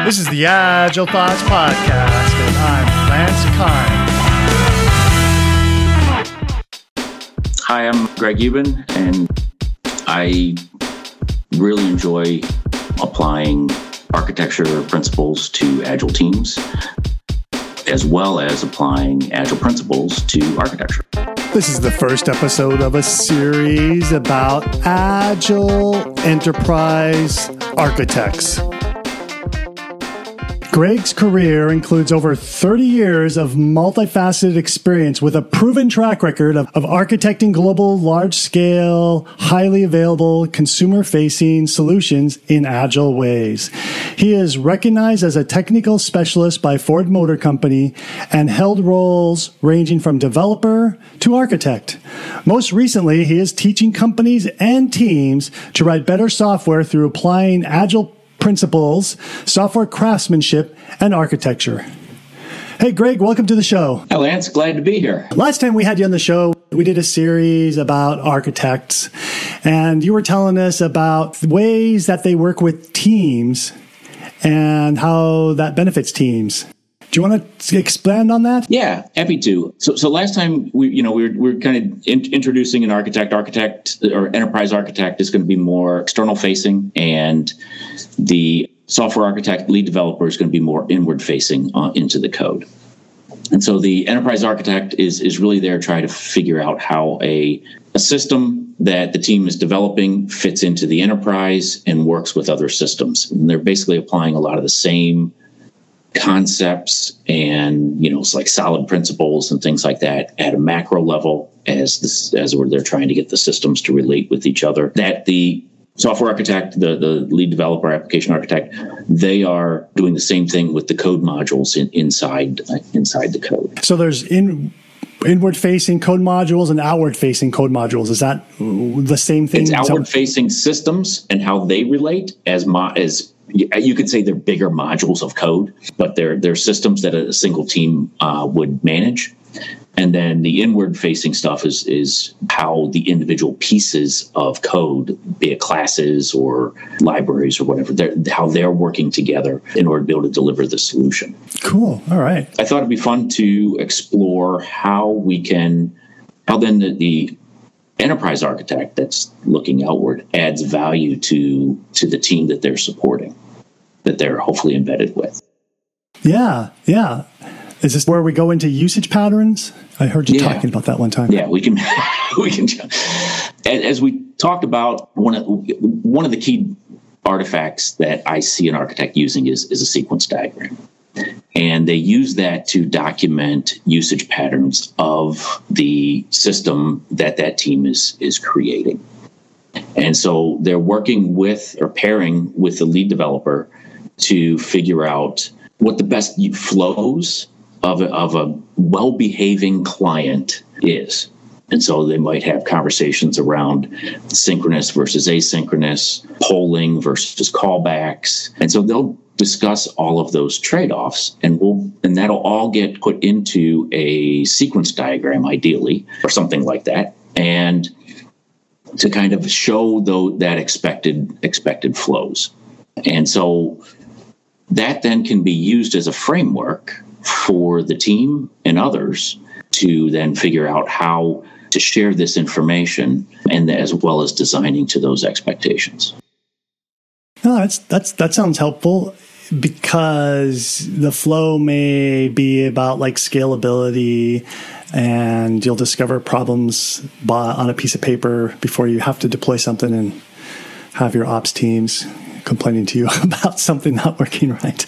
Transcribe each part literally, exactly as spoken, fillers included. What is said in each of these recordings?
This is the Agile Thoughts Podcast, and I'm Lance Kine. Hi, I'm Greg Euban, and I really enjoy applying architecture principles to Agile teams, as well as applying Agile principles to architecture. This is the first episode of a series about Agile enterprise architects. Greg's career includes over thirty years of multifaceted experience with a proven track record of, of architecting global, large-scale, highly available, consumer-facing solutions in agile ways. He is recognized as a technical specialist by Ford Motor Company and held roles ranging from developer to architect. Most recently, he is teaching companies and teams to write better software through applying agile principles, software craftsmanship, and architecture. Hey, Greg, welcome to the show. Hi, Lance. Glad to be here. Last time we had you on the show, we did a series about architects, and you were telling us about ways that they work with teams and how that benefits teams. Do you want to expand on that? Yeah, happy to. So, so last time we, you know, we were, we were kind of in, introducing an architect. Architect or enterprise architect is going to be more external facing, and the software architect, lead developer, is going to be more inward facing uh, into the code. And so the enterprise architect is is really there trying to figure out how a a system that the team is developing fits into the enterprise and works with other systems. And they're basically applying a lot of the same concepts and, you know, it's like solid principles and things like that at a macro level as this, as where they're trying to get the systems to relate with each other. That the software architect, the, the lead developer, application architect, they are doing the same thing with the code modules in, inside uh, inside the code. So there's in inward-facing code modules and outward-facing code modules. Is that the same thing? It's outward-facing systems and how they relate as mo- as you could say they're bigger modules of code, but they're they're systems that a single team uh, would manage. And then the inward-facing stuff is is how the individual pieces of code, be it classes or libraries or whatever, they're, how they're working together in order to be able to deliver the solution. Cool. All right. I thought it'd be fun to explore how we can, how then the, the enterprise architect that's looking outward adds value to to the team that they're supporting, that they're hopefully embedded with. Yeah, yeah. Is this where we go into usage patterns? I heard you yeah. talking about that one time. Yeah, we can. we can. As we talked about, one of one of the key artifacts that I see an architect using is is a sequence diagram. And they use that to document usage patterns of the system that that team is is creating. And so they're working with or pairing with the lead developer to figure out what the best flows of a, of a well-behaving client is. And so they might have conversations around synchronous versus asynchronous, polling versus callbacks. And so they'll discuss all of those trade-offs, and we'll and that'll all get put into a sequence diagram, ideally, or something like that, and to kind of show though that expected expected flows. And so that then can be used as a framework for the team and others to then figure out how to share this information, and as well as designing to those expectations. No, that's that's that sounds helpful, because the flow may be about like scalability, and you'll discover problems by, on a piece of paper before you have to deploy something and have your ops teams complaining to you about something not working right.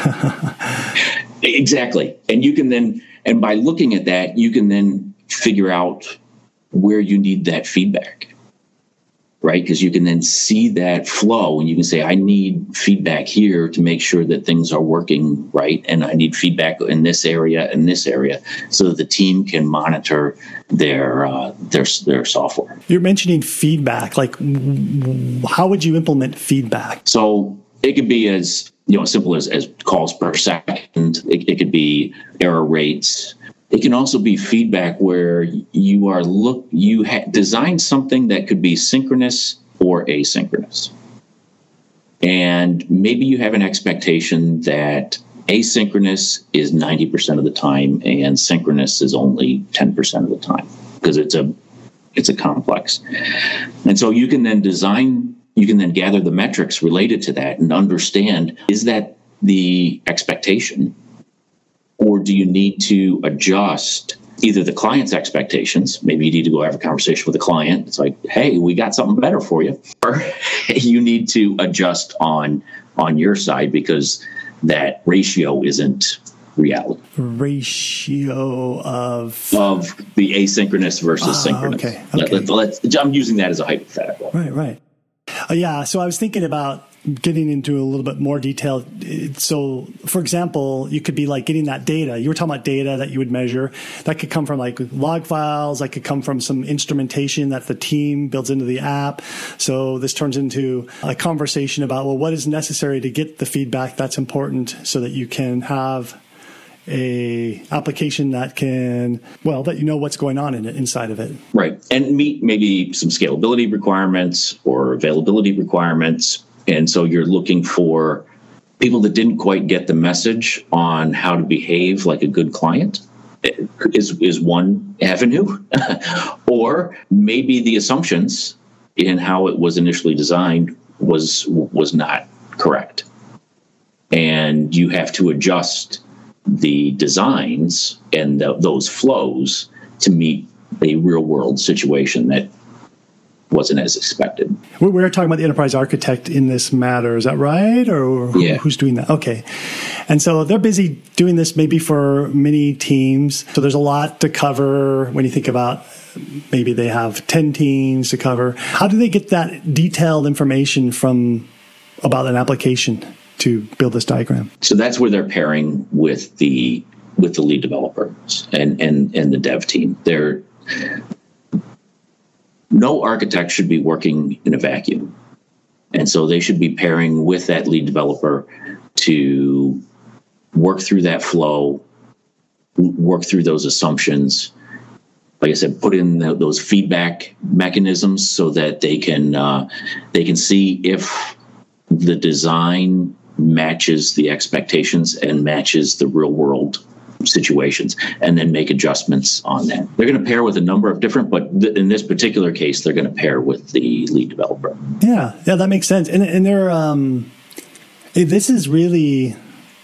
Exactly. And you can then, and by looking at that, you can then figure out where you need that feedback, right? Because you can then see that flow and you can say, I need feedback here to make sure that things are working right. And I need feedback in this area and this area so that the team can monitor their, uh, their, their software. You're mentioning feedback. Like, how would you implement feedback? So it could be as, you know, simple as, as calls per second. It, it could be error rates. It can also be feedback where you are look you ha- design something that could be synchronous or asynchronous. And maybe you have an expectation that asynchronous is ninety percent of the time and synchronous is only ten percent of the time because it's a it's a complex. And so you can then design, you can then gather the metrics related to that and understand, is that the expectation, or do you need to adjust either the client's expectations? Maybe you need to go have a conversation with the client. It's like, hey, we got something better for you. Or you need to adjust on on your side because that ratio isn't reality. Ratio of of the asynchronous versus uh, synchronous. Okay. okay. Let, let, let's, I'm using that as a hypothetical. Right, right. Uh, yeah, so I was thinking about getting into a little bit more detail. So, for example, you could be like getting that data. You were talking about data that you would measure. That could come from like log files. That could come from some instrumentation that the team builds into the app. So this turns into a conversation about, well, what is necessary to get the feedback that's important so that you can have a application that can, well, that you know what's going on in it, inside of it. Right. And meet maybe some scalability requirements or availability requirements. And so you're looking for people that didn't quite get the message on how to behave like a good client is, is one avenue. Or maybe the assumptions in how it was initially designed was was not correct. And you have to adjust the designs and the, those flows to meet a real world situation that wasn't as expected. We were talking about the enterprise architect in this matter. Is that right? Or who, yeah. who's doing that? Okay. And so they're busy doing this maybe for many teams. So there's a lot to cover when you think about maybe they have ten teams to cover. How do they get that detailed information from about an application to build this diagram? So that's where they're pairing with the with the lead developers and and and the dev team. They're No architect should be working in a vacuum. And so they should be pairing with that lead developer to work through that flow, work through those assumptions. Like I said, put in the, those feedback mechanisms so that they can uh, they can see if the design matches the expectations and matches the real world situations, and then make adjustments on that. They're going to pair with a number of different, but th- in this particular case, they're going to pair with the lead developer. Yeah, yeah, that makes sense. And and they're um, this is really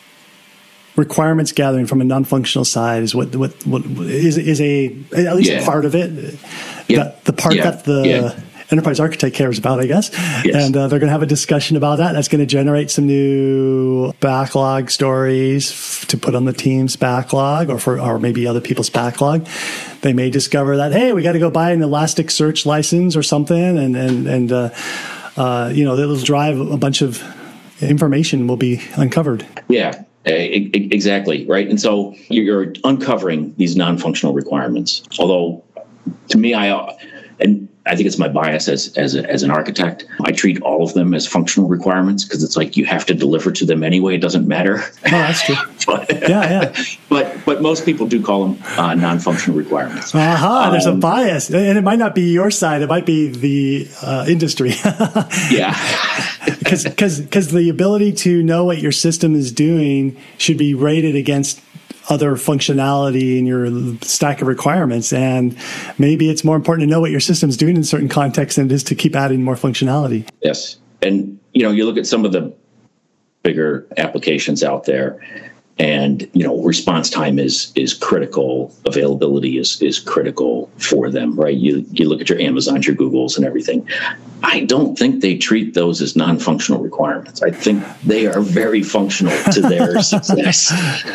requirements gathering from a non-functional side is what what what is is a at least yeah. a part of it. Yeah. The, the part yeah. that the yeah. enterprise architect cares about, I guess. Yes. And uh, they're going to have a discussion about that. That's going to generate some new backlog stories f- to put on the team's backlog or for, or maybe other people's backlog. They may discover that, hey, we got to go buy an Elasticsearch license or something. And, and, and, uh, uh, you know, that'll drive a bunch of information will be uncovered. Yeah, exactly. Right. And so you're uncovering these non-functional requirements. Although to me, I, and I think it's my bias as as, a, as an architect. I treat all of them as functional requirements because it's like you have to deliver to them anyway. It doesn't matter. Oh, that's true. but, yeah, yeah. But but most people do call them uh, non-functional requirements. Aha, um, there's a bias. And it might not be your side. It might be the uh, industry. yeah. Because because the ability to know what your system is doing should be rated against other functionality in your stack of requirements. And maybe it's more important to know what your system's doing in certain contexts than it is to keep adding more functionality. Yes. And, you know, you look at some of the bigger applications out there and, you know, response time is is critical. Availability is is critical for them, right? You you look at your Amazons, your Googles and everything. I don't think they treat those as non-functional requirements. I think they are very functional to their success.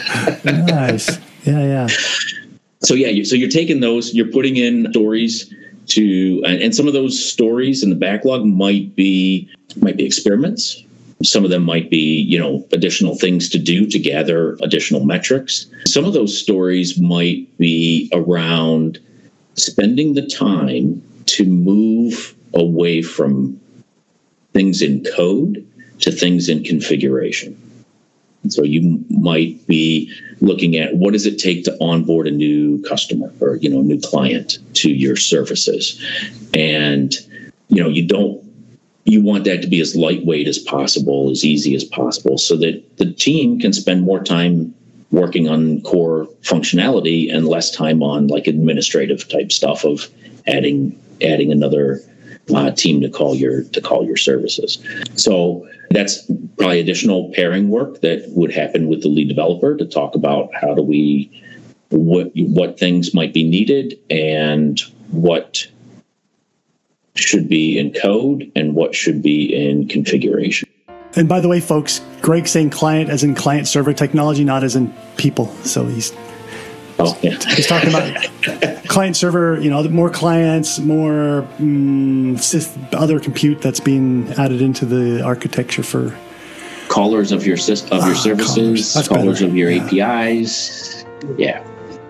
Nice. Yeah, yeah. So, yeah, you, so you're taking those, you're putting in stories to, and, and some of those stories in the backlog might be might be experiments. Some of them might be, you know, additional things to do to gather additional metrics. Some of those stories might be around spending the time to move away from things in code to things in configuration. And so you might be looking at what does it take to onboard a new customer or, you know, a new client to your services. And, you know, you don't you want that to be as lightweight as possible, as easy as possible, so that the team can spend more time working on core functionality and less time on like administrative type stuff of adding adding another uh, team to call your to call your services. So that's probably additional pairing work that would happen with the lead developer to talk about how do we what what things might be needed and what should be in code and what should be in configuration. And by the way, folks, Greg's saying client as in client server technology, not as in people. So he's oh, yeah. he's talking about client server, you know, more clients, more um, other compute that's being added into the architecture for callers of your system, of your oh, services, callers, callers of your yeah. A P Is. Yeah.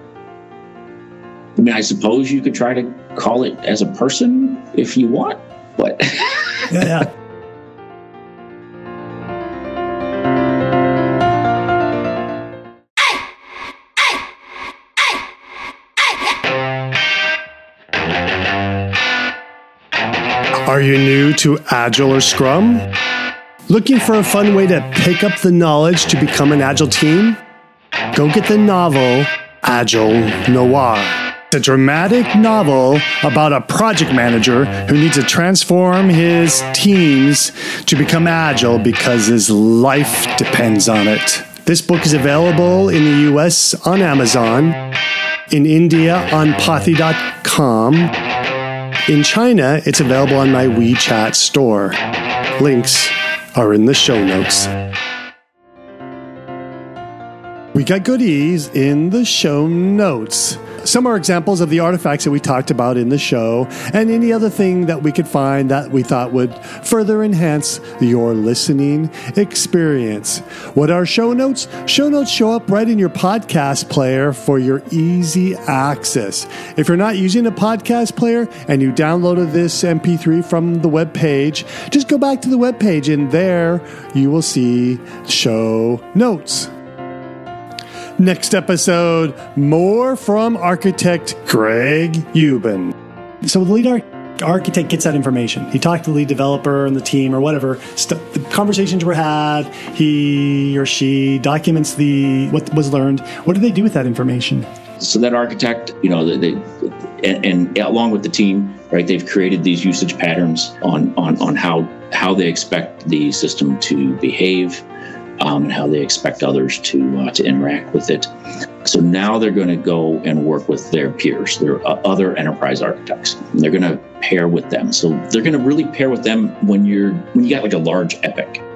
I mean, I suppose you could try to call it as a person if you want, but yeah. yeah. Are you new to Agile or Scrum? Looking for a fun way to pick up the knowledge to become an Agile team? Go get the novel Agile Noir. It's a dramatic novel about a project manager who needs to transform his teams to become Agile because his life depends on it. This book is available in the U S on Amazon, in India on Pothi dot com. In China, it's available on my WeChat store. Links are in the show notes. We got goodies in the show notes. Some are examples of the artifacts that we talked about in the show, and any other thing that we could find that we thought would further enhance your listening experience. What are show notes? Show notes show up right in your podcast player for your easy access. If you're not using a podcast player and you downloaded this M P three from the web page, just go back to the web page and there you will see show notes. Next episode, more from architect Greg Ubben. So the lead ar- architect gets that information. He talked to the lead developer and the team or whatever. St- the conversations were had. He or she documents the what was learned. What do they do with that information? So that architect, you know, they, and, and along with the team, right, they've created these usage patterns on on on how how they expect the system to behave. Um, and how they expect others to uh, to interact with it. So now they're going to go and work with their peers, their uh, other enterprise architects. And they're going to pair with them. So they're going to really pair with them when you're when you got like a large epic.